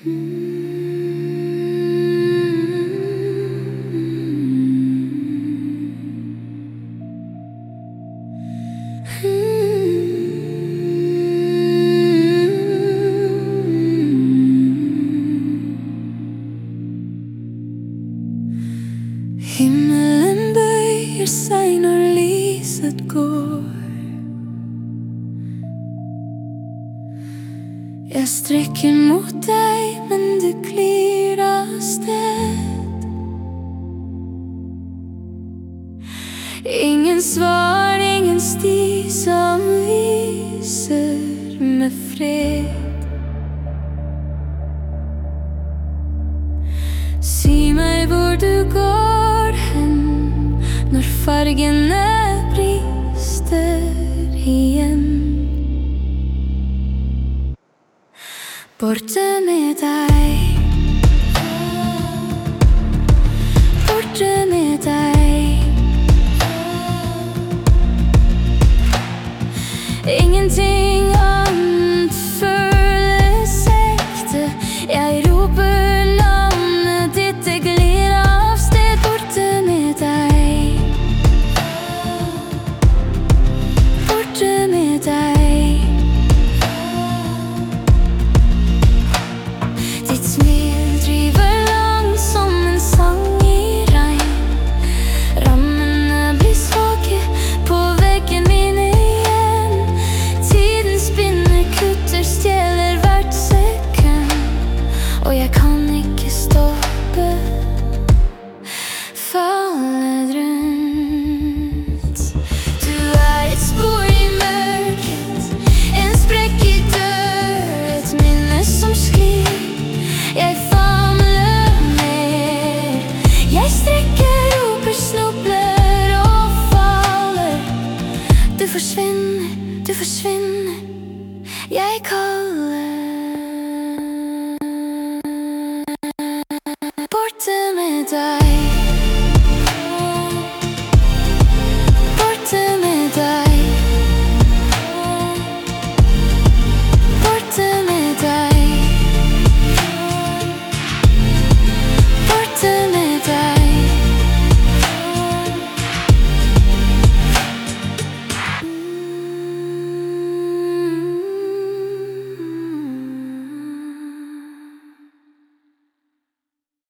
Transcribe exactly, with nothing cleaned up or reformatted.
Himmelen bøyer seg når lyset går. Jeg strekker mot deg, men du glir av sted. Ingen svar, ingen sti som viser med fred. Si meg hvor du går hen når fargene brister igjen. Borte med deg, borte med deg. Ingenting annet føles ekte. Jeg roper navnet ditt, det glir av sted. Borte med deg, borte med deg. Ditt smil driver langt som en sang i regn. Rammene blir svake på veggen mine igjen. Tiden spinner, kutter, stjeler hvert sekund. Og jeg kan ikke stoppe fallet rundt. Du er et spor i mørket, en sprekk i dør, et minne som sklir. Jeg famler mer. Jeg strekker, roper, snubler og faller. Du forsvinner, du forsvinner. Jeg kaller. Borte med deg.